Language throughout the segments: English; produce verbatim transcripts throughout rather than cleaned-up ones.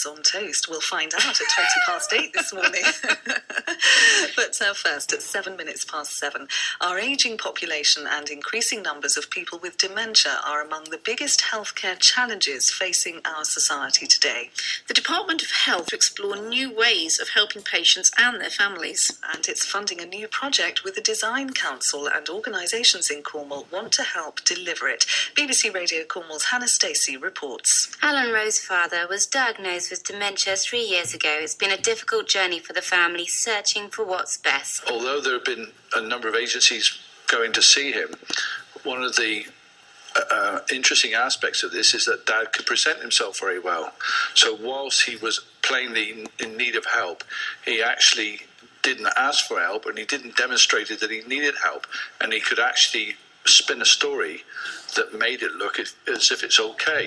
Buns on toast? We'll find out at twenty past eight this morning. But uh, first, at seven minutes past seven, our ageing population and increasing numbers of people with dementia are among the biggest healthcare challenges facing our society today. The Department of Health to explore new ways of helping patients and their families. And it's funding a new project with the Design Council, and organisations in Cornwall want to help deliver it. B B C Radio Cornwall's Hannah Stacey reports. Alan Rowe's father was diagnosed with dementia three years ago. It's been a difficult journey for the family, searching for what's best. Although there have been a number of agencies going to see him, one of the uh, interesting aspects of this is that Dad could present himself very well. So whilst he was plainly in need of help, he actually didn't ask for help, and he didn't demonstrate that he needed help, and he could actually spin a story that made it look as if it's okay,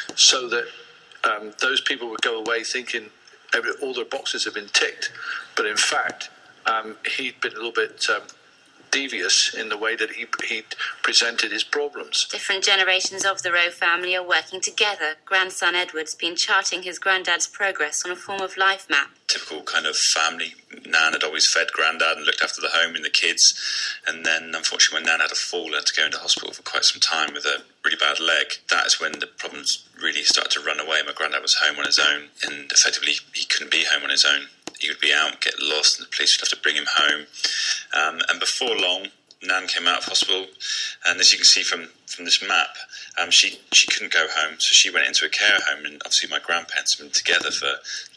so that um, those people would go away thinking every, all their boxes have been ticked, but in fact um, he'd been a little bit um, devious in the way that he he presented his problems. Different generations of the Rowe family are working together. Grandson Edward's been charting his granddad's progress on a form of life map. Typical kind of family. Nan had always fed Grandad and looked after the home and the kids, and then unfortunately when Nan had a fall and had to go into hospital for quite some time with a really bad leg, that is when the problems really started to run away. My Grandad was home on his own, and effectively he couldn't be home on his own. He would be out, get lost, and the police would have to bring him home. Um, and before long, Nan came out of hospital, and as you can see from, from this map, um, she, she couldn't go home, so she went into a care home, and obviously my grandparents have been together for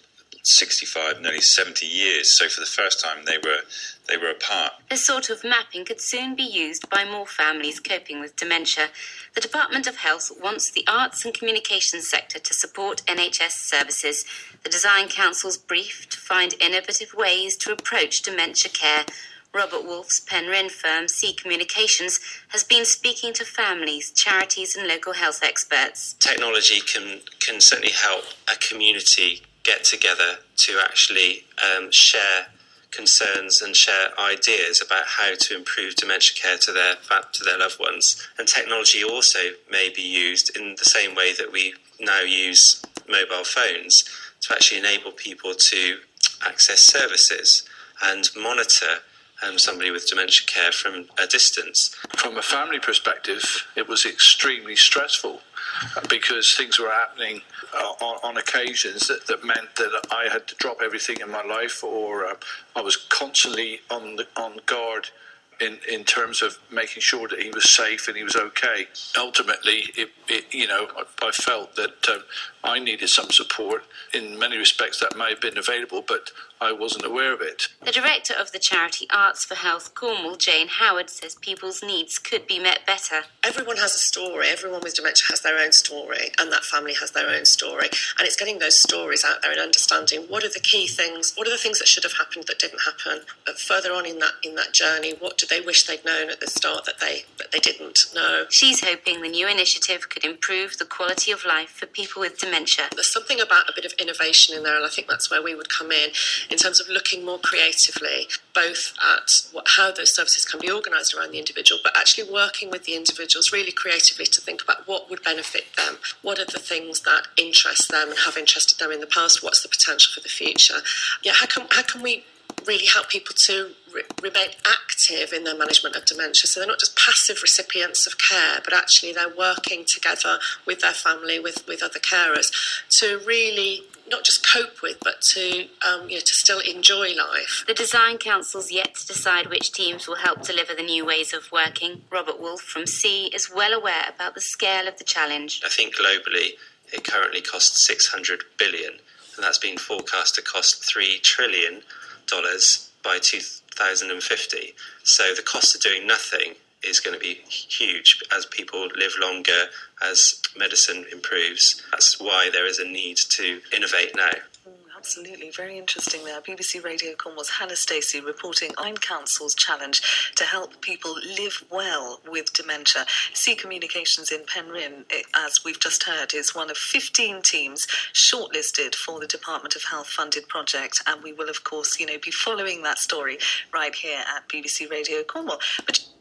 sixty-five, nearly seventy years, so for the first time they were they were apart. This sort of mapping could soon be used by more families coping with dementia. The Department of Health wants the arts and communications sector to support N H S services. The Design Council's briefed to find innovative ways to approach dementia care. Robert Wolf's Penryn firm, C Communications, has been speaking to families, charities and local health experts. Technology can, can certainly help a community get together to actually um, share concerns and share ideas about how to improve dementia care to their to their loved ones. And technology also may be used in the same way that we now use mobile phones to actually enable people to access services and monitor um, somebody with dementia care from a distance. From a family perspective, it was extremely stressful because things were happening uh, on, on occasions that, that meant that I had to drop everything in my life, or uh, I was constantly on the, on guard in, in terms of making sure that he was safe and he was okay. Ultimately, it, it, you know, I, I felt that uh, I needed some support. In many respects, that may have been available, but I wasn't aware of it. The director of the charity Arts for Health Cornwall, Jane Howard, says people's needs could be met better. Everyone has a story. Everyone with dementia has their own story, and that family has their own story. And it's getting those stories out there and understanding what are the key things, what are the things that should have happened that didn't happen. But further on in that in that journey, what do they wish they'd known at the start that they that they didn't know? She's hoping the new initiative could improve the quality of life for people with dementia. There's something about a bit of innovation in there, and I think that's where we would come in, in terms of looking more creatively, both at what, how those services can be organised around the individual, but actually working with the individuals really creatively to think about what would benefit them, what are the things that interest them and have interested them in the past, what's the potential for the future. Yeah, how can how can we really help people to re- remain active in their management of dementia, so they're not just passive recipients of care, but actually they're working together with their family, with, with other carers, to really not just cope with, but to um, you know, to still enjoy life. The Design Council's yet to decide which teams will help deliver the new ways of working. Robert Wolf from C is well aware about the scale of the challenge. I think globally it currently costs six hundred billion dollars, and that's been forecast to cost three trillion dollars by two thousand fifty. So the cost of doing nothing is going to be huge as people live longer, as medicine improves. That's why there is a need to innovate now. Absolutely, very interesting there. B B C Radio Cornwall's Hannah Stacey reporting Design Council's challenge to help people live well with dementia. C Communications in Penryn, as we've just heard, is one of fifteen teams shortlisted for the Department of Health funded project, and we will, of course, you know, be following that story right here at B B C Radio Cornwall. But